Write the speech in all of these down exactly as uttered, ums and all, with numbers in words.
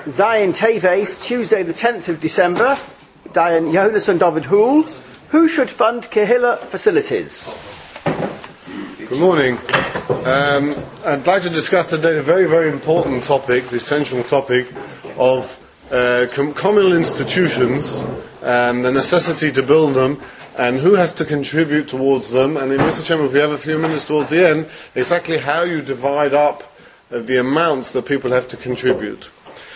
Zion Teves, Tuesday the tenth of December, Diane Jonas and David Hool. Who should fund Kehillah facilities? Good morning. Um, I'd like to discuss today a very, very important topic, the essential topic of uh, com- communal institutions, and the necessity to build them, and who has to contribute towards them, and in Mister Chairman, if we have a few minutes towards the end, exactly how you divide up uh, the amounts that people have to contribute.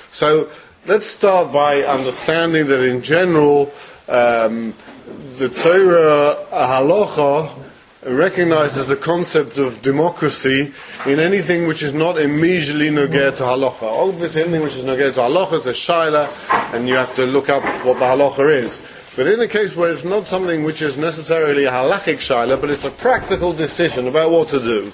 So let's start by understanding that in general, um, the Torah Halacha recognizes the concept of democracy in anything which is not immediately nogeh to halacha. Obviously, anything which is nogeh to halacha is a shaila, and you have to look up what the halacha is. But in a case where it's not something which is necessarily a halachic shaila, but it's a practical decision about what to do,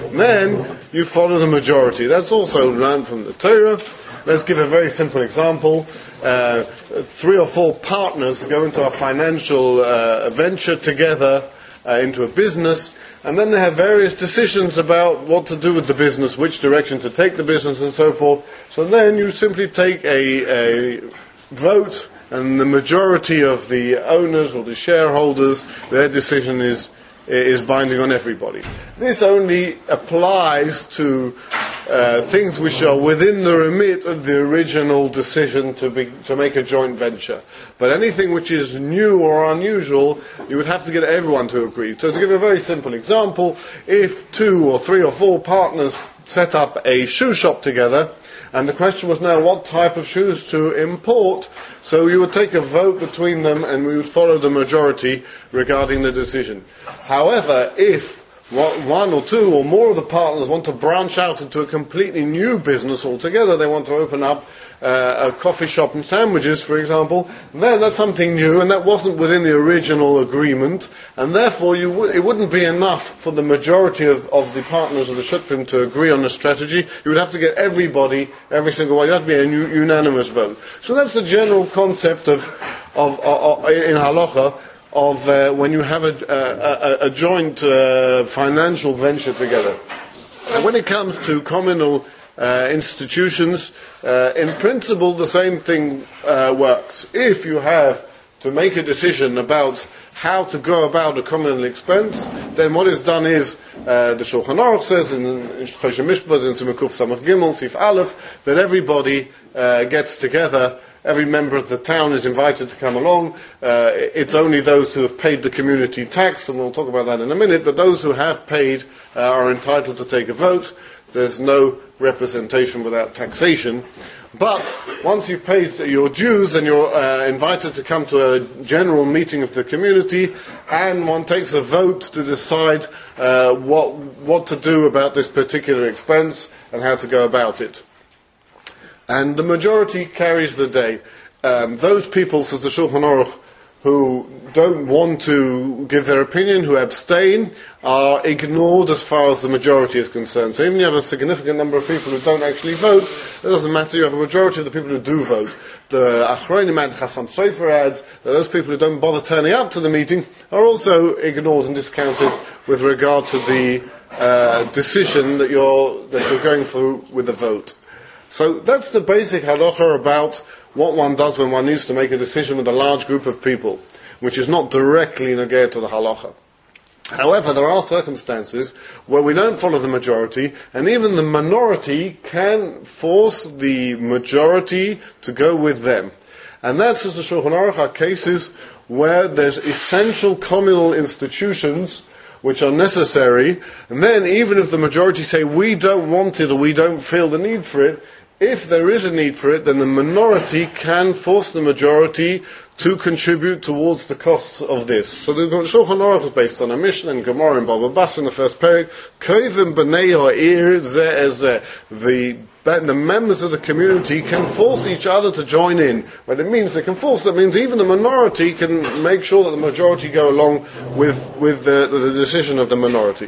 then you follow the majority. That's also learned from the Torah. Let's give a very simple example. Uh, three or four partners go into a financial uh, venture together, uh, into a business, and then they have various decisions about what to do with the business, which direction to take the business, and so forth. So then you simply take a, a vote, and the majority of the owners or the shareholders, their decision is is binding on everybody. This only applies to uh, things which are within the remit of the original decision to be, to make a joint venture. But anything which is new or unusual, you would have to get everyone to agree. So to give a very simple example, if two or three or four partners set up a shoe shop together, and the question was now what type of shoes to import, so you would take a vote between them and we would follow the majority regarding the decision. However, if one or two or more of the partners want to branch out into a completely new business altogether, they want to open up uh, a coffee shop and sandwiches, for example, then that's something new, and that wasn't within the original agreement, and therefore you w- it wouldn't be enough for the majority of, of the partners of the Shutfim to agree on a strategy. You would have to get everybody, every single one, you have to be a u- unanimous vote. So that's the general concept of, of, of, of in halacha, of uh, when you have a, a, a joint uh, financial venture together. And when it comes to communal uh, institutions, uh, in principle the same thing uh, works. If you have to make a decision about how to go about a communal expense, then what is done is, uh, the Shulchan Aruch says in Choshen Mishpat, in Simukuf Samach Gimel, Sif Aleph, that everybody uh, gets together. Every member of the town is invited to come along. Uh, it's only those who have paid the community tax, and we'll talk about that in a minute, but those who have paid uh, are entitled to take a vote. There's no representation without taxation. But once you've paid your dues, then you're uh, invited to come to a general meeting of the community, and one takes a vote to decide uh, what, what to do about this particular expense and how to go about it. And the majority carries the day. Um, those people, says the Shulchan Aruch, who don't want to give their opinion, who abstain, are ignored as far as the majority is concerned. So even if you have a significant number of people who don't actually vote, it doesn't matter, you have a majority of the people who do vote. The Achronim and Chassam Sofer adds that those people who don't bother turning up to the meeting are also ignored and discounted with regard to the uh, decision that you're, that you're going through with the vote. So that's the basic halacha about what one does when one needs to make a decision with a large group of people, which is not directly nogeh to the halacha. However, there are circumstances where we don't follow the majority, and even the minority can force the majority to go with them. And that's, as the Shulchan Aruch, are cases where there's essential communal institutions which are necessary, and then even if the majority say we don't want it or we don't feel the need for it, if there is a need for it, then the minority can force the majority to contribute towards the costs of this. So the Shulchan Aruch is based on a Mishnah and Gemara in Baba Basra in the first parak. Koivim b'nei ha'ir zeh ezeh. The the members of the community can force each other to join in. What it means they can force, that means even the minority can make sure that the majority go along with with the, the decision of the minority.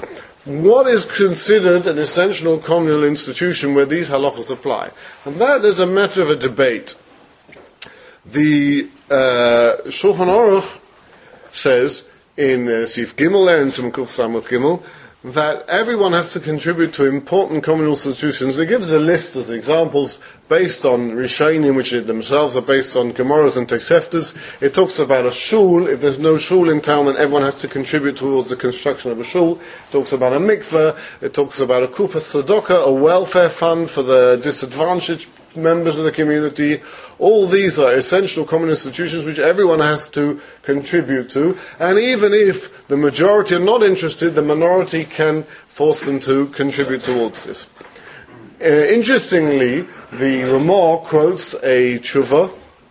What is considered an essential communal institution where these halachas apply? And that is a matter of a debate. The uh, Shulchan Aruch says in uh, Sif Gimel and Simukuf Samach Gimel that everyone has to contribute to important communal institutions. And it gives a list as examples based on Rishonim, which themselves are based on Gemaras and Toseftas. It talks about a shul. If there's no shul in town, then everyone has to contribute towards the construction of a shul. It talks about a mikveh. It talks about a kupas tzedakah, a welfare fund for the disadvantaged members of the community. All these are essential common institutions which everyone has to contribute to, and even if the majority are not interested, the minority can force them to contribute towards this. Uh, interestingly, the Ramah quotes a tshuva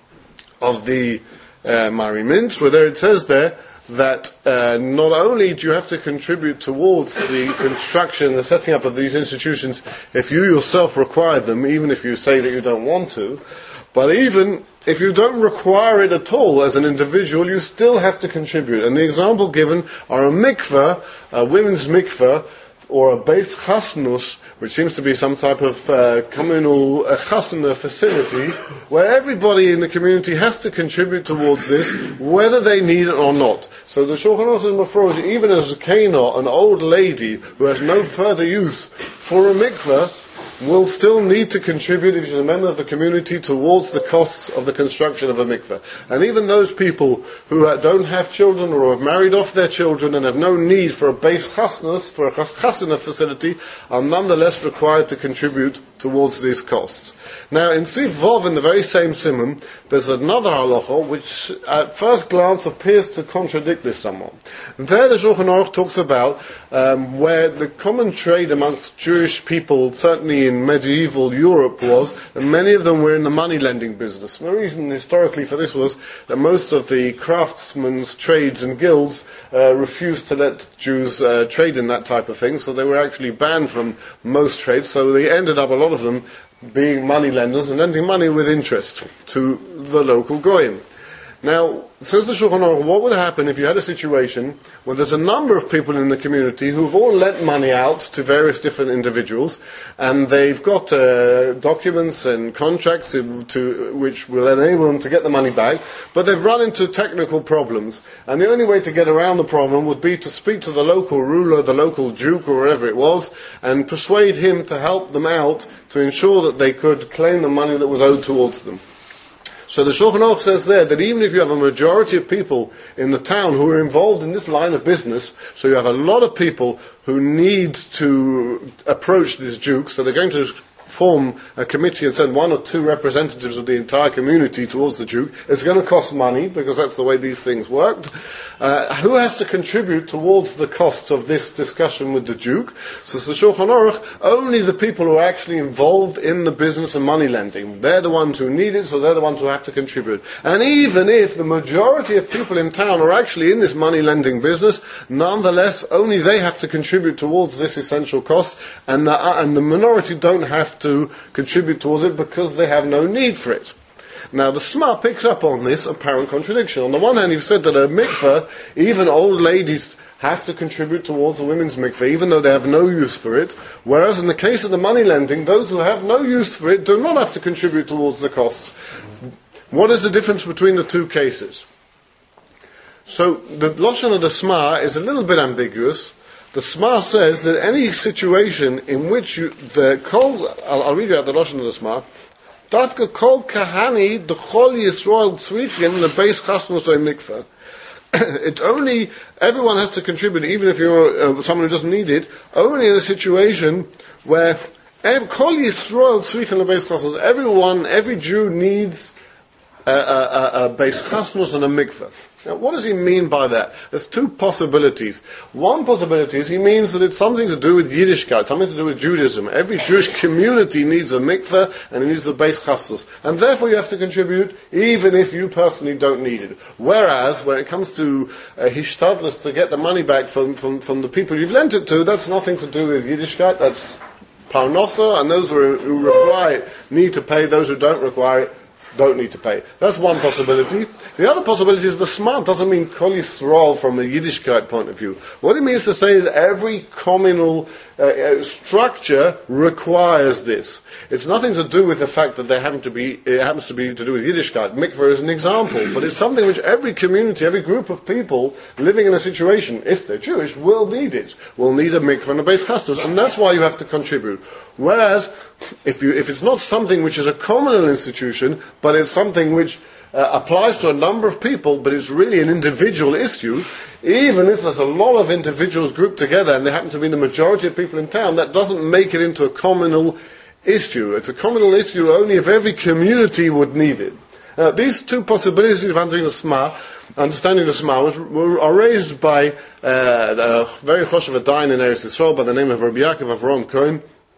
of the uh, Mari Mintz, where there it says there that uh, not only do you have to contribute towards the construction, the setting up of these institutions, if you yourself require them, even if you say that you don't want to, but even if you don't require it at all as an individual, you still have to contribute. And the example given are a mikveh, a women's mikveh, or a Beis Chasnus, which seems to be some type of uh, communal uh, chasna facility, where everybody in the community has to contribute towards this, whether they need it or not. So the Shulchan Aruch says, Mefrosh, even as a Kena, an old lady who has no further use for a mikveh, will still need to contribute, if she's a member of the community, towards the costs of the construction of a mikveh. And even those people who don't have children or have married off their children and have no need for a Beis Chasnus, for a chasana facility, are nonetheless required to contribute towards these costs. Now, in Sif Vov, in the very same simon, there's another halacha which, at first glance, appears to contradict this somewhat. There, the Shulchan Aruch talks about um, where the common trade amongst Jewish people, certainly in medieval Europe, was that many of them were in the money lending business. The reason historically for this was that most of the craftsmen's trades and guilds uh, refused to let Jews uh, trade in that type of thing, so they were actually banned from most trades. So they ended up, a lot of them, being money lenders and lending money with interest to the local goyim. Now, says the Shulchan Aruch, what would happen if you had a situation where there's a number of people in the community who've all lent money out to various different individuals, and they've got uh, documents and contracts to, to, which will enable them to get the money back, but they've run into technical problems, and the only way to get around the problem would be to speak to the local ruler, the local duke, or wherever it was, and persuade him to help them out to ensure that they could claim the money that was owed towards them. So the Shulchan Aruch says there that even if you have a majority of people in the town who are involved in this line of business, so you have a lot of people who need to approach this duke, so they're going to form a committee and send one or two representatives of the entire community towards the duke. It's going to cost money, because that's the way these things worked. Uh, who has to contribute towards the costs of this discussion with the duke? So the Shulchan Aruch, only the people who are actually involved in the business of money lending. They're the ones who need it, so they're the ones who have to contribute. And even if the majority of people in town are actually in this money lending business, nonetheless, only they have to contribute towards this essential cost, and the, uh, and the minority don't have to contribute towards it because they have no need for it. Now, the Sma picks up on this apparent contradiction. On the one hand, you've said that a mikveh, even old ladies have to contribute towards a women's mikveh, even though they have no use for it, whereas in the case of the money lending, those who have no use for it do not have to contribute towards the costs. What is the difference between the two cases? So, the Lashon of the Sma is a little bit ambiguous. The Sma says that any situation in which you, the kol, I'll, I'll read out the Lashon of the Sma, Dafka kol kahani d'chol Yisrael tzrichin lebeis chasnus or mikveh. It's only, everyone has to contribute, even if you're uh, someone who doesn't need it, only in a situation where kol Yisrael tzrichin lebeis chasnus, everyone, every Jew needs a, a, a, a beis chasnus and a mikveh. Now, what does he mean by that? There's two possibilities. One possibility is he means that it's something to do with Yiddishkeit, something to do with Judaism. Every Jewish community needs a mikveh and it needs the Beis Chasnus. And therefore you have to contribute even if you personally don't need it. Whereas, when it comes to uh, Hishtadlus, to get the money back from, from, from the people you've lent it to, that's nothing to do with Yiddishkeit, that's Parnosa, and those who, who require it need to pay, those who don't require it don't need to pay. That's one possibility. The other possibility is the smart doesn't mean kol Yisrael from a Yiddishkeit point of view. What it means to say is every communal uh, uh, structure requires this. It's nothing to do with the fact that they happen to be, it happens to be to do with Yiddishkeit. Mikveh is an example, but it's something which every community, every group of people living in a situation, if they're Jewish, will need it. Will need a mikveh and a beis chastos, and that's why you have to contribute. Whereas, if you, if it's not something which is a communal institution, but it's something which uh, applies to a number of people, but it's really an individual issue, even if there's a lot of individuals grouped together and they happen to be the majority of people in town, that doesn't make it into a communal issue. It's a communal issue only if every community would need it. Uh, these two possibilities of understanding the Sma, understanding the Sma was, were, are raised by uh, a very choshev dayan in Eretz Yisrael by the name of Rabbi Yaakov Avram Cohen,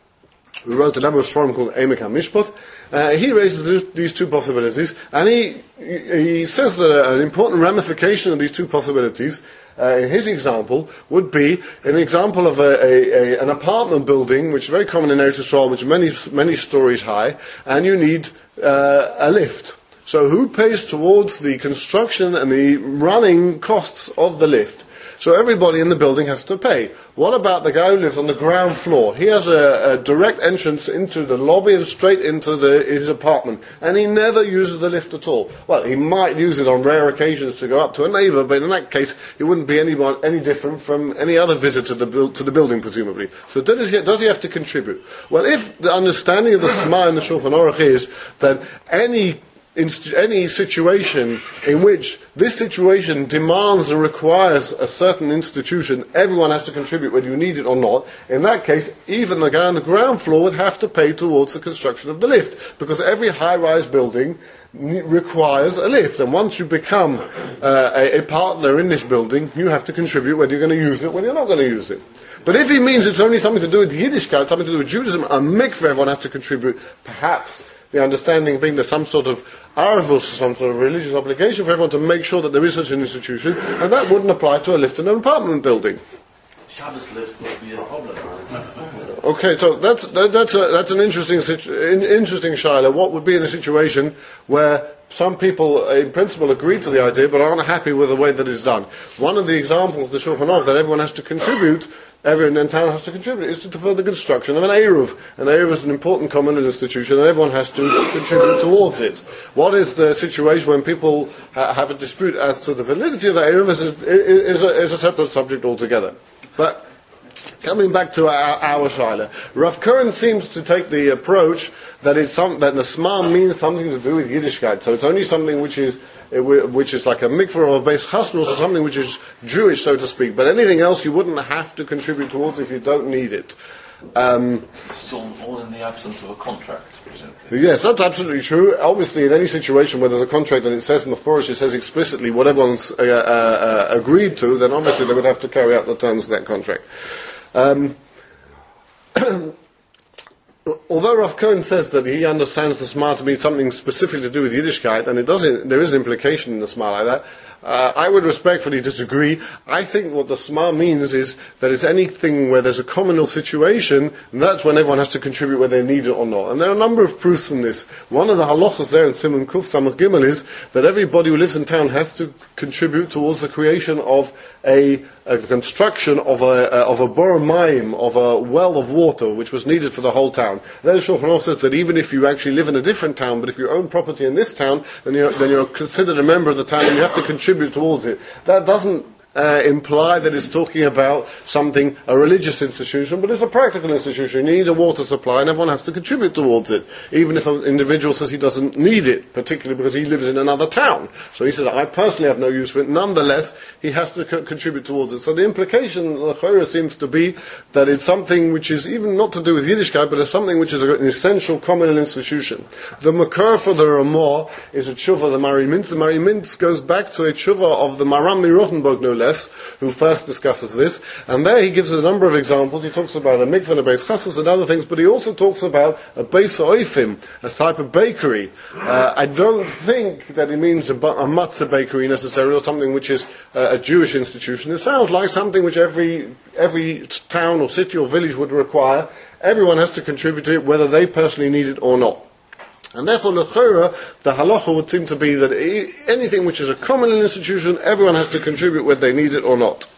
who wrote a number of sforim called Emek HaMishpat. Uh, he raises these, these two possibilities, and he he says that an important ramification of these two possibilities, uh, in his example, would be an example of a, a, a, an apartment building, which is very common in Eretz Yisrael, which is many many stories high, and you need uh, a lift. So who pays towards the construction and the running costs of the lift? So everybody in the building has to pay. What about the guy who lives on the ground floor? He has a, a direct entrance into the lobby and straight into the, his apartment, and he never uses the lift at all. Well, he might use it on rare occasions to go up to a neighbour, but in that case, he wouldn't be any, any different from any other visitor to the, to the building, presumably. So does he, does he have to contribute? Well, if the understanding of the Sma and the Shulchan Aruch is that any In any situation in which this situation demands and requires a certain institution, everyone has to contribute whether you need it or not. In that case, even the guy on the ground floor would have to pay towards the construction of the lift, because every high-rise building requires a lift, and once you become uh, a, a partner in this building, you have to contribute whether you're going to use it or whether you're not going to use it. But if he means it's only something to do with Yiddishkeit, something to do with Judaism, a mikveh, everyone has to contribute, perhaps the understanding being there's some sort of arvus, some sort of religious obligation for everyone to make sure that there is such an institution, and that wouldn't apply to a lift in an apartment building. Shabbos lift would be a problem. Okay, so that's that, that's a, that's an interesting situ- in, interesting shaila. What would be in a situation where some people, in principle, agree to the idea but aren't happy with the way that it's done? One of the examples, the Shulchan Aruch, that everyone has to contribute, everyone in town has to contribute, is to, for the construction of an Eruv. An Eruv is an important communal institution, and everyone has to contribute towards it. What is the situation when people ha- have a dispute as to the validity of the Eruv is a, is a, is a separate subject altogether. But coming back to our, our shaila, Rav Kern seems to take the approach that it's some, that Nasma means something to do with Yiddishkeit. So it's only something which is which is like a mikveh or a beis chasnos, or something which is Jewish, so to speak. But anything else you wouldn't have to contribute towards if you don't need it. Um, So all in the absence of a contract, presumably. yes, that's absolutely true. Obviously, in any situation where there's a contract and it says in the forest, it says explicitly what everyone's uh, uh, uh, agreed to, then obviously they would have to carry out the terms of that contract. Um, although Rav Cohen says that he understands the Sma to mean something specifically to do with Yiddishkeit, and it doesn't, there is an implication in the Sma like that, uh, I would respectfully disagree. I think what the Sma means is that it's anything where there's a communal situation, and that's when everyone has to contribute whether they need it or not. And there are a number of proofs from this. One of the halachas there in Siman Kuf Samach Gimel is that everybody who lives in town has to contribute towards the creation of a, a construction of a, uh, of a bor mayim, of a well of water, which was needed for the whole town. And then Shulchan Aruch says that even if you actually live in a different town, but if you own property in this town, then you're, then you're considered a member of the town and you have to contribute towards it. That doesn't uh, imply that it's talking about something, a religious institution, but it's a practical institution. You need a water supply and everyone has to contribute towards it, even if an individual says he doesn't need it, particularly because he lives in another town. So he says, I personally have no use for it. Nonetheless, he has to co- contribute towards it. So the implication, l'chorah, seems to be that it's something which is even not to do with Yiddishkeit, but it's something which is an essential communal institution. The makar for the Ramah is a tshuva, the Mari Mintz. The Mari Mintz goes back to a tshuva of the Maram Rothenburg, no less, who first discusses this, and there he gives a number of examples. He talks about a mikveh and a beis chassos and other things, but he also talks about a beis oifim, a type of bakery. Uh, I don't think that it means a, a matzah bakery necessarily, or something which is uh, a Jewish institution. It sounds like something which every every town or city or village would require. Everyone has to contribute to it, whether they personally need it or not. And therefore, l'chora, the halacha would seem to be that anything which is a common institution, everyone has to contribute whether they need it or not.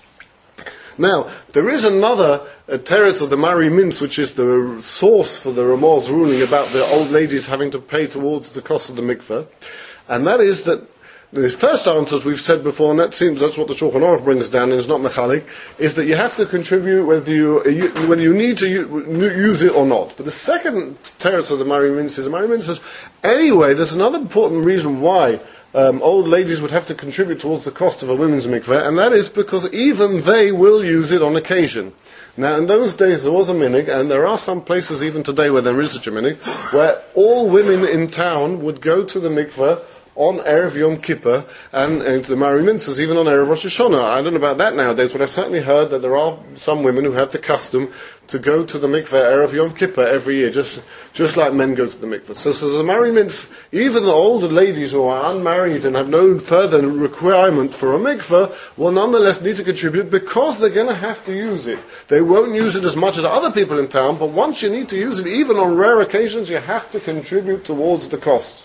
Now, there is another uh, teretz of the Mari Mintz, which is the source for the Ramah's ruling about the old ladies having to pay towards the cost of the mikveh, and that is that the first answer, as we've said before, and that seems that's what the Shulchan Aruch brings down, and it's not mechalik, is that you have to contribute whether you, you whether you need to use it or not. But the second teretz of the Mari Mintz is the Mari Mintz says, anyway, there's another important reason why um, old ladies would have to contribute towards the cost of a women's mikveh, and that is because even they will use it on occasion. Now, in those days there was a minhag, and there are some places even today where there is such a minhag, where all women in town would go to the mikveh on Erev Yom Kippur, and, and the Mari Mintz says even on Erev Rosh Hashanah. I don't know about that nowadays, but I've certainly heard that there are some women who have the custom to go to the mikveh Erev Yom Kippur every year, just just like men go to the mikveh. So, so the Mari Mintz, even the older ladies who are unmarried and have no further requirement for a mikveh, will nonetheless need to contribute because they're going to have to use it. They won't use it as much as other people in town, but once you need to use it, even on rare occasions, you have to contribute towards the cost.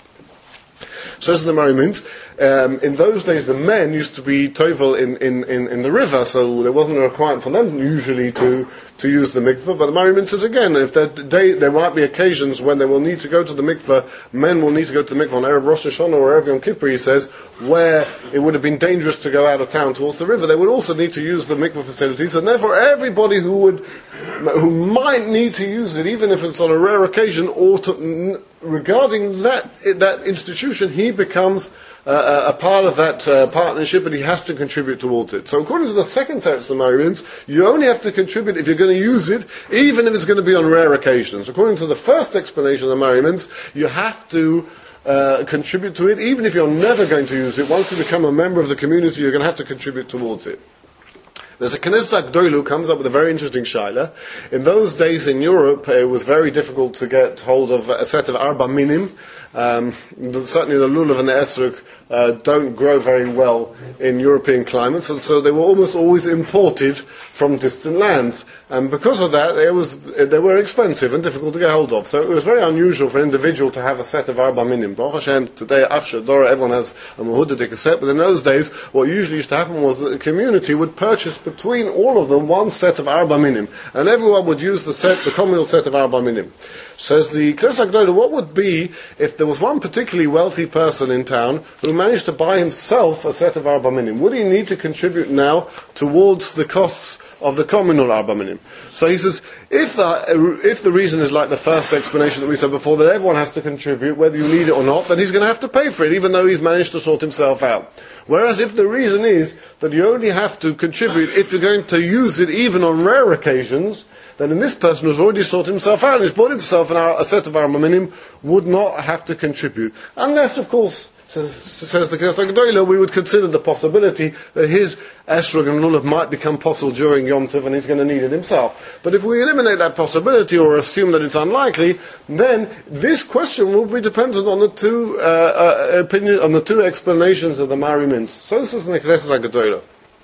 Says the Mari Mintz, um, in those days the men used to be tovel in, in, in, in the river, so there wasn't a requirement for them usually to, to use the mikveh. But the Mari Mintz says again, if day, there might be occasions when they will need to go to the mikveh, men will need to go to the mikveh on Erev Rosh Hashanah or Erev Yom Kippur, he says, where it would have been dangerous to go out of town towards the river. They would also need to use the mikveh facilities, and therefore everybody who would, who might need to use it, even if it's on a rare occasion, or to, regarding that that institution, he becomes uh, a part of that uh, partnership, and he has to contribute towards it. So according to the second teretz of the Mari Mintz, you only have to contribute if you're going to use it, even if it's going to be on rare occasions. According to the first explanation of the Mari Mintz, you have to uh, contribute to it, even if you're never going to use it. Once you become a member of the community, you're going to have to contribute towards it. There's a Knesset Gdola who comes up with a very interesting shaila. In those days in Europe, it was very difficult to get hold of a set of arba minim. Um, certainly the lulav and the esrog uh, don't grow very well in European climates, and so they were almost always imported from distant lands. And because of that, they, was, they were expensive and difficult to get hold of. So it was very unusual for an individual to have a set of arba minim. Baruch Hashem, today, Achsha, Dora, everyone has a Mehudadik set, but in those days, what usually used to happen was that the community would purchase between all of them one set of arba minim, and everyone would use the set, the communal set of arba minim. Says the Knesset Gdola, what would be if there was one particularly wealthy person in town who managed to buy himself a set of arba minim? Would he need to contribute now towards the costs of the communal arba minim? So he says, if the, if the reason is like the first explanation that we said before, that everyone has to contribute, whether you need it or not, then he's going to have to pay for it, even though he's managed to sort himself out. Whereas if the reason is that you only have to contribute if you're going to use it even on rare occasions, then in this person who's already sorted himself out and has bought himself an, a set of arba minim would not have to contribute. Unless, of course, says, says the Knesset Gdola, we would consider the possibility that his esrog and lulav might become possible during Yom Tov and he's going to need it himself. But if we eliminate that possibility or assume that it's unlikely, then this question will be dependent on the two uh, uh, opinion, on the two explanations of the Mari Mintz. So this is the Knesset Gdola.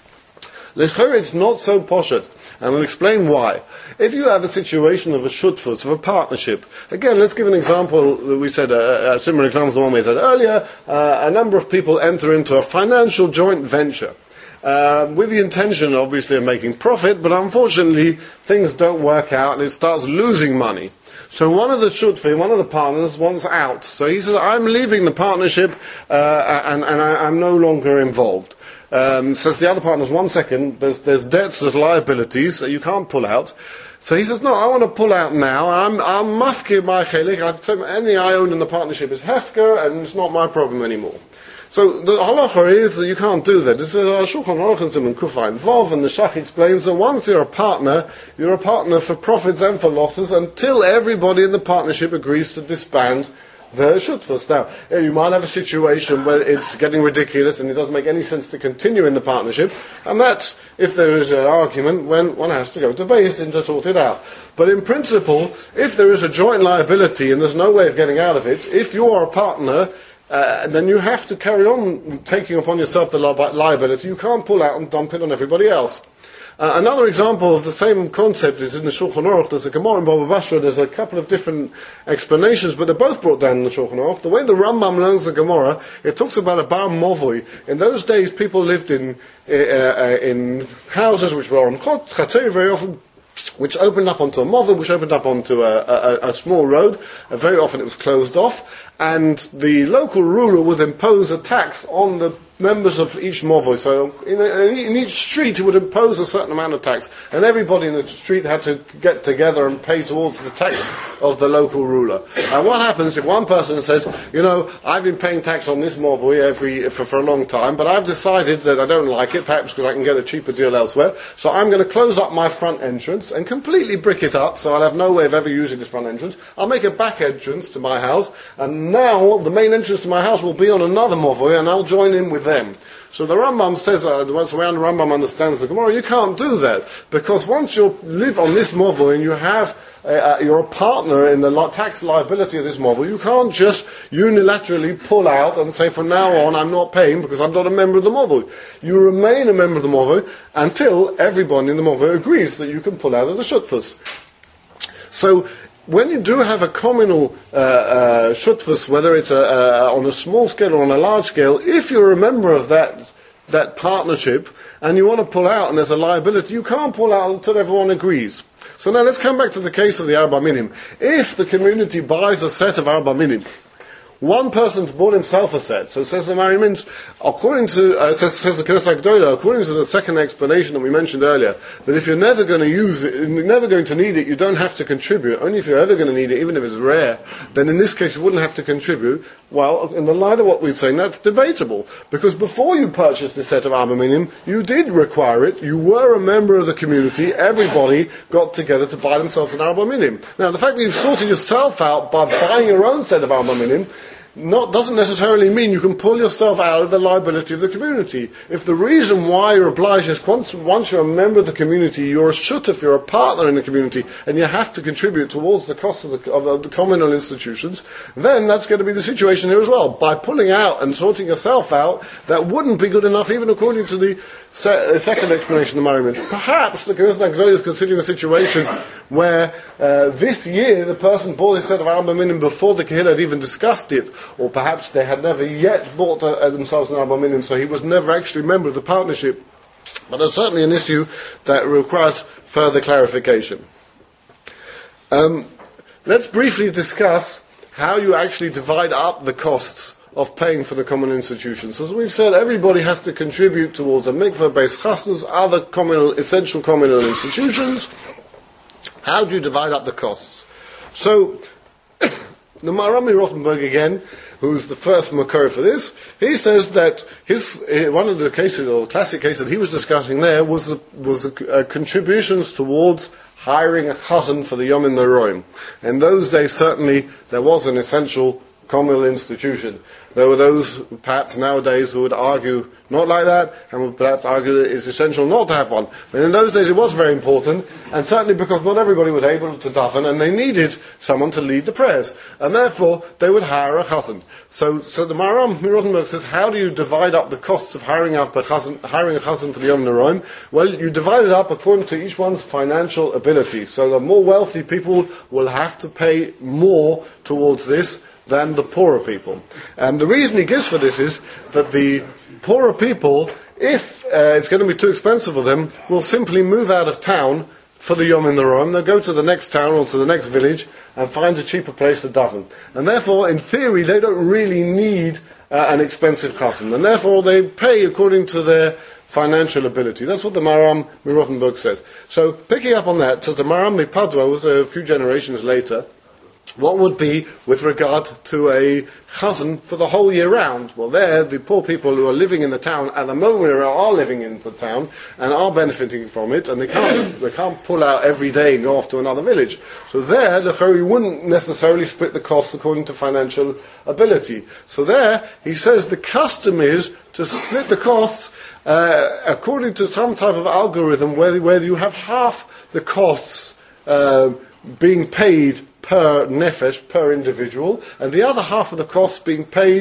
L'chora, it's not so poshet, and I'll explain why. If you have a situation of a shutfus, of a partnership, again, let's give an example that we said, a, a similar example to the one we said earlier. Uh, a number of people enter into a financial joint venture uh, with the intention, obviously, of making profit, but unfortunately, things don't work out and it starts losing money. So one of the shutfi, one of the partners, wants out. So he says, I'm leaving the partnership uh, and, and I, I'm no longer involved. Um, says the other partners, one second, there's, there's debts, there's liabilities that you can't pull out. So he says, no, I want to pull out now. I'm, I'm mafkir my chelik. Any I own in the partnership is hefker, and it's not my problem anymore. So the halacha is that you can't do that. This is a Shulchan Aruch and Kufa Vov, and the Shach explains that once you're a partner, you're a partner for profits and for losses until everybody in the partnership agrees to disband the shutfus. Now, you might have a situation where it's getting ridiculous and it doesn't make any sense to continue in the partnership, and that's if there is an argument when one has to go to Beis Din to sort it out. But in principle, if there is a joint liability and there's no way of getting out of it, if you are a partner, uh, then you have to carry on taking upon yourself the li- liability. You can't pull out and dump it on everybody else. Uh, another example of the same concept is in the Shulchan Aruch. There's a Gemara in Baba Basra. There's a couple of different explanations, but they're both brought down in the Shulchan Aruch. The way the Rambam learns the Gemara, it talks about a bar movoi. In those days, people lived in uh, uh, in houses which were on chatzor very often, which opened up onto a movoi, which opened up onto a, a, a small road. Uh, very often it was closed off, and the local ruler would impose a tax on the members of each movoi. So in, a, in each street he would impose a certain amount of tax, and everybody in the street had to get together and pay towards the tax of the local ruler. And what happens if one person says, you know, I've been paying tax on this movoi every for, for a long time, but I've decided that I don't like it, perhaps because I can get a cheaper deal elsewhere, so I'm going to close up my front entrance and completely brick it up, so I'll have no way of ever using this front entrance. I'll make a back entrance to my house, and now the main entrance to my house will be on another movoi, and I'll join in with them. So the Rambam says, uh, the way the Rambam understands the Gemara, you can't do that, because once you live on this movoi and you have uh, you're a partner in the li- tax liability of this movoi, you can't just unilaterally pull out and say from now on I'm not paying because I'm not a member of the movoi. You remain a member of the movoi until everyone in the movoi agrees that you can pull out of the shutfus. So when you do have a communal uh, uh, shutfus, whether it's a, uh, on a small scale or on a large scale, if you're a member of that that partnership and you want to pull out and there's a liability, you can't pull out until everyone agrees. So now let's come back to the case of the Arba Minim. If the community buys a set of Arba Minim, one person's bought himself a set. So it says the Mari means, according to, uh, it says, says the Knesset Gdola, according to the second explanation that we mentioned earlier, that if you're never going to use it, you're never going to need it, you don't have to contribute. Only if you're ever going to need it, even if it's rare, then in this case you wouldn't have to contribute. Well, in the light of what we're saying, that's debatable. Because before you purchased this set of Arba Minim, you did require it, you were a member of the community, everybody got together to buy themselves an Arba Minim. Now, the fact that you've sorted yourself out by buying your own set of Arba Minim, Not, doesn't necessarily mean you can pull yourself out of the liability of the community. If the reason why you're obliged is once, once you're a member of the community, you're a shutuf, you're a partner in the community, and you have to contribute towards the cost of the, of the communal institutions, then that's going to be the situation here as well. By pulling out and sorting yourself out, that wouldn't be good enough, even according to the se- second explanation of the Mari. Perhaps the Knesset Gdola is considering a situation where uh, this year the person bought a set of Arba Minim before the Kehillah had even discussed it, or perhaps they had never yet bought uh, themselves an Arba Minim, so he was never actually a member of the partnership. But it's certainly an issue that requires further clarification. Um, let's briefly discuss how you actually divide up the costs of paying for the common institutions. So as we said, everybody has to contribute towards a mikveh-based chasnas, other communal, essential communal institutions. How do you divide up the costs? So, the Maharam Rothenberg again, who's the first makor for this, he says that his uh, one of the cases, or classic case that he was discussing there, was the, was the uh, contributions towards hiring a chazan for the Yom Noraim. In those days, certainly, there was an essential communal institution. There were those, perhaps nowadays, who would argue not like that, and would perhaps argue that it's essential not to have one. But in those days it was very important, and certainly because not everybody was able to daven, and they needed someone to lead the prayers. And therefore, they would hire a chazan. So, so the Maharam Rothenberg says, how do you divide up the costs of hiring up a chazan, hiring a chazan for the Yom Noraim? Well, you divide it up according to each one's financial ability. So the more wealthy people will have to pay more towards this than the poorer people. And the reason he gives for this is that the poorer people, if uh, it's going to be too expensive for them, will simply move out of town for the Yom Noraim. They'll go to the next town or to the next village and find a cheaper place to daven. And therefore, in theory, they don't really need uh, an expensive chassan. And therefore, they pay according to their financial ability. That's what the Maharam Rothenberg says. So, picking up on that, so the Maharam Padua was a few generations later. What would be with regard to a chazan for the whole year round? Well, there, the poor people who are living in the town at the moment are living in the town and are benefiting from it, and they can't they can't pull out every day and go off to another village. So there, you wouldn't necessarily split the costs according to financial ability. So there, he says the custom is to split the costs uh, according to some type of algorithm where, where you have half the costs uh, being paid per nefesh, per individual, and the other half of the costs being paid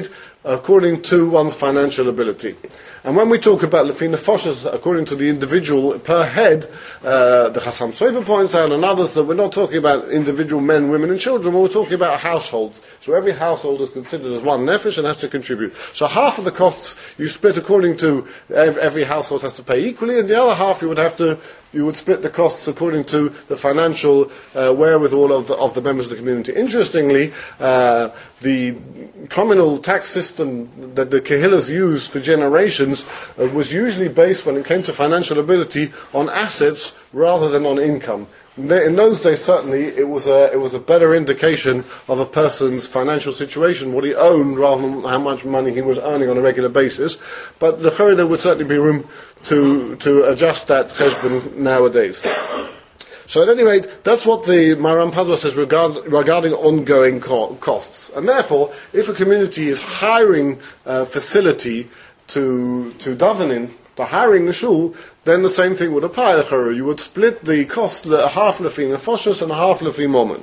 according to one's financial ability. And when we talk about lefi nefashos, according to the individual per head, uh, the Chasam Sofer points out, and others, that we're not talking about individual men, women, and children, but we're talking about households. So every household is considered as one nefesh and has to contribute. So half of the costs you split according to every household has to pay equally, and the other half you would have to you would split the costs according to the financial uh, wherewithal of the, of the members of the community. Interestingly, uh, the communal tax system that the Kehillas used for generations uh, was usually based, when it came to financial ability, on assets rather than on income. In those days, certainly, it was a, it was a better indication of a person's financial situation, what he owned, rather than how much money he was earning on a regular basis. But the there would certainly be room to, to adjust that cheshbon nowadays. So at any rate, that's what the Maram Padua says regard, regarding ongoing co- costs. And therefore, if a community is hiring a facility to, to daven in, to hiring the shul, then the same thing would apply. You would split the cost, half lefi nefashos and half lefi momon.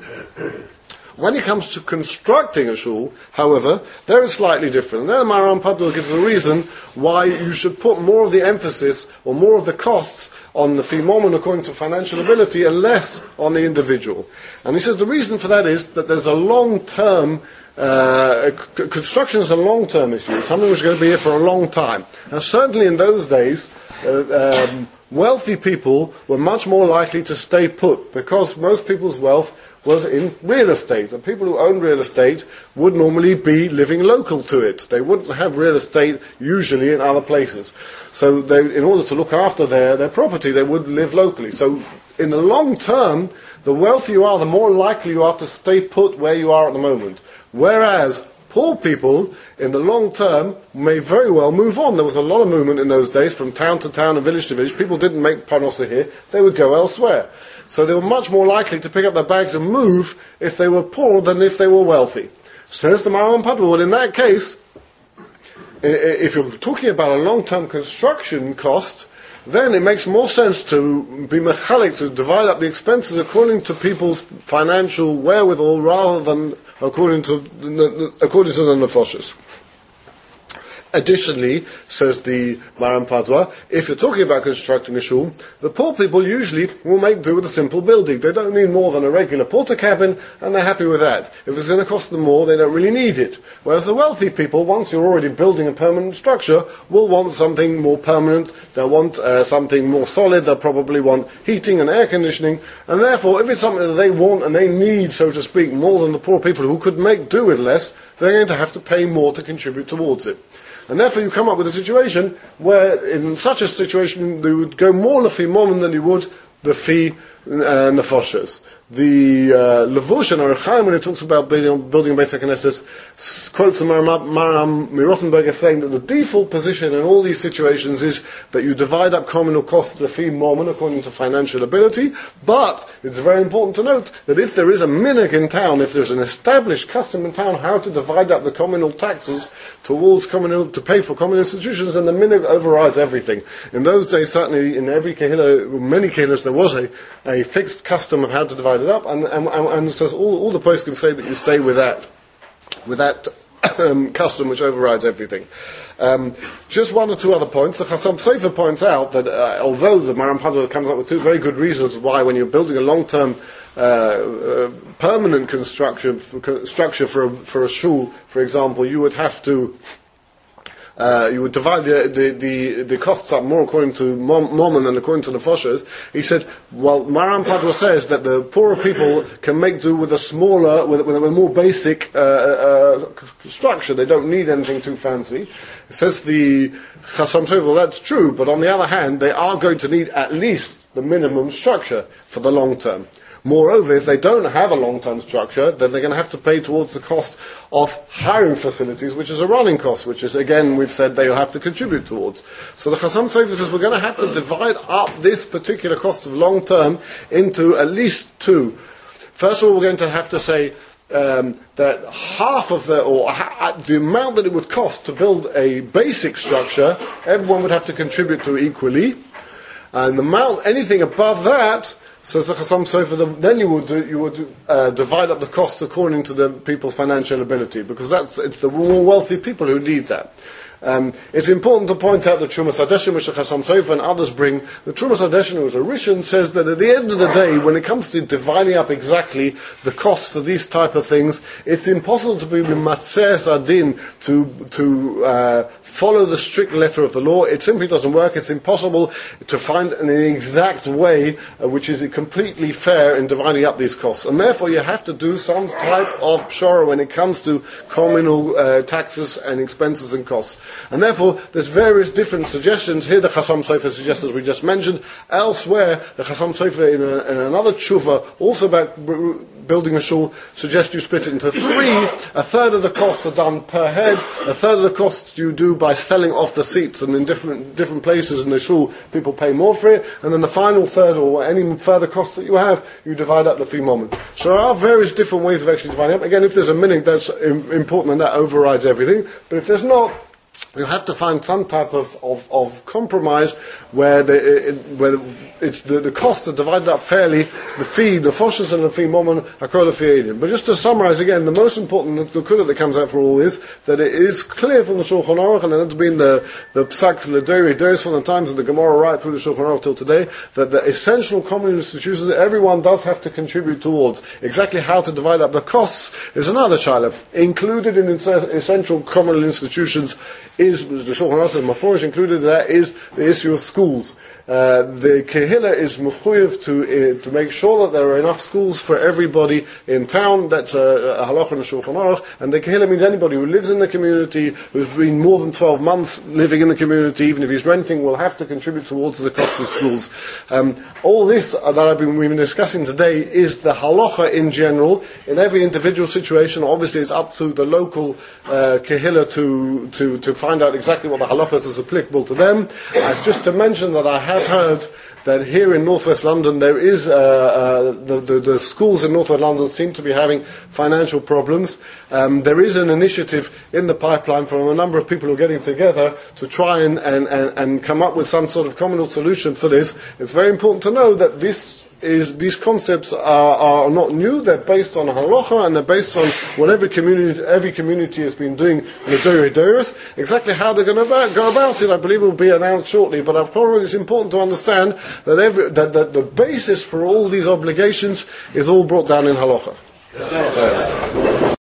When it comes to constructing a shul, however, there is slightly different. And there Maram Padua gives a reason why you should put more of the emphasis or more of the costs on the lefi momon according to financial ability and less on the individual. And he says the reason for that is that there's a long-term Uh, c- construction is a long-term issue. It's something which is going to be here for a long time. Now, certainly in those days, uh, um, wealthy people were much more likely to stay put because most people's wealth was in real estate. And people who own real estate would normally be living local to it. They wouldn't have real estate usually in other places. So they, in order to look after their, their property, they would live locally. So in the long term, the wealthier you are, the more likely you are to stay put where you are at the moment. Whereas poor people, in the long term, may very well move on. There was a lot of movement in those days from town to town and village to village. People didn't make parnosa here, they would go elsewhere. So they were much more likely to pick up their bags and move if they were poor than if they were wealthy. Says the Maram Padua, well, in that case, if you're talking about a long-term construction cost, then it makes more sense to be mechalik, to divide up the expenses according to people's financial wherewithal rather than according to according to the nefashos. Additionally, says the Maram Padua, if you're talking about constructing a shul, the poor people usually will make do with a simple building. They don't need more than a regular porter cabin, and they're happy with that. If it's going to cost them more, they don't really need it. Whereas the wealthy people, once you're already building a permanent structure, will want something more permanent. They'll want uh, something more solid. They'll probably want heating and air conditioning. And therefore, if it's something that they want and they need, so to speak, more than the poor people who could make do with less, they're going to have to pay more to contribute towards it. And therefore you come up with a situation where, in such a situation, you would go more lefi momon than you would lefi uh, nefashos. The uh, Levush and Orach Chaim, when he talks about building, building Beis HaKnesset, quotes the Maram, Maram Mirottenberg as saying that the default position in all these situations is that you divide up communal costs lefi momon according to financial ability, but it's very important to note that if there is a minhag in town, if there's an established custom in town how to divide up the communal taxes towards communal, to pay for communal institutions, and the minhag overrides everything. In those days, certainly in every kehillah, many kehillahs, there was a, a fixed custom of how to divide it up, and, and, and so all, all the poskim say that you stay with that, with that um, custom which overrides everything. Um, just one or two other points. The Chasam Sofer points out that uh, although the Maram Padua comes up with two very good reasons why, when you're building a long-term uh, uh, permanent construction for, structure for a, for a shul, for example, you would have to Uh, you would divide the, the, the, the costs up more according to momon than according to the nefashos. He said, well, Maram Padua says that the poorer people can make do with a smaller, with, with a more basic uh, uh, structure. They don't need anything too fancy. It says the Chasam Sofer, well, that's true, but on the other hand, they are going to need at least the minimum structure for the long term. Moreover, if they don't have a long-term structure, then they're going to have to pay towards the cost of hiring facilities, which is a running cost, which is, again, we've said they'll have to contribute towards. So the Chasam Sofer says we're going to have to divide up this particular cost of long-term into at least two. First of all, we're going to have to say um, that half of the, or ha- the amount that it would cost to build a basic structure, everyone would have to contribute to equally. And the amount, anything above that, So, so Chassam Sofer, then you would do, you would uh, divide up the costs according to the people's financial ability, because that's it's the more wealthy people who need that. Um, it's important to point out that Trumas Hadeshim, which Chassam Sofer and others bring, the Trumas Hadeshim, who is a Rishon, says that at the end of the day, when it comes to dividing up exactly the costs for these type of things, it's impossible to be Matzeres Adin, to to uh, follow the strict letter of the law. It simply doesn't work. It's impossible to find an exact way uh, which is completely fair in dividing up these costs. And therefore you have to do some type of pshara when it comes to communal uh, taxes and expenses and costs. And therefore there's various different suggestions. Here the Chassam Sofer suggests, as we just mentioned. Elsewhere, the Chassam Sofer in, a, in another tshuva, also about b- building a shul, suggests you split it into three. A third of the costs are done per head. A third of the costs you do by selling off the seats, and in different different places in the shul, people pay more for it. And then the final third, or any further costs that you have, you divide up the fee moment. So there are various different ways of actually dividing up. Again, if there's a minute that's important and that overrides everything, but if there's not, you have to find some type of, of, of compromise where, the, it, where it's the, the costs are divided up fairly, the fee, the foshas and the fee momon are called a fee. But just to summarize again, the most important the kudah that comes out for all is that it is clear from the Shulchan Aruch, and it's been the, the psak for the Deri Deris from the times of the Gemara right through the Shulchan Aruch till today, that the essential common institutions that everyone does have to contribute towards. Exactly how to divide up the costs is another shaila. Included in essential common institutions is, as the Shulchan Aruch says, Maforish included in that is the issue of schools. Uh, the Kehillah is mechuyev to uh, to make sure that there are enough schools for everybody in town. That's a, a halacha in the Shulchan Aruch. And the Kehillah means anybody who lives in the community, who's been more than twelve months living in the community, even if he's renting, will have to contribute towards the cost of schools. Um, all this uh, that I've been, we've been discussing today is the halacha in general. In every individual situation, obviously it's up to the local uh, Kehillah to, to, to find out exactly what the halachas is applicable to them. As just to mention that I have heard that here in northwest London there is uh, uh, the, the, the schools in northwest London seem to be having financial problems. Um, there is an initiative in the pipeline from a number of people who are getting together to try and, and, and, and come up with some sort of communal solution for this. It's very important to know that this is these concepts are, are not new. They're based on halacha, and they're based on what every community every community has been doing in the Dori Doris. Exactly how they're going to about, go about it, I believe, will be announced shortly. But I probably it's important to understand that every that, that the basis for all these obligations is all brought down in halacha.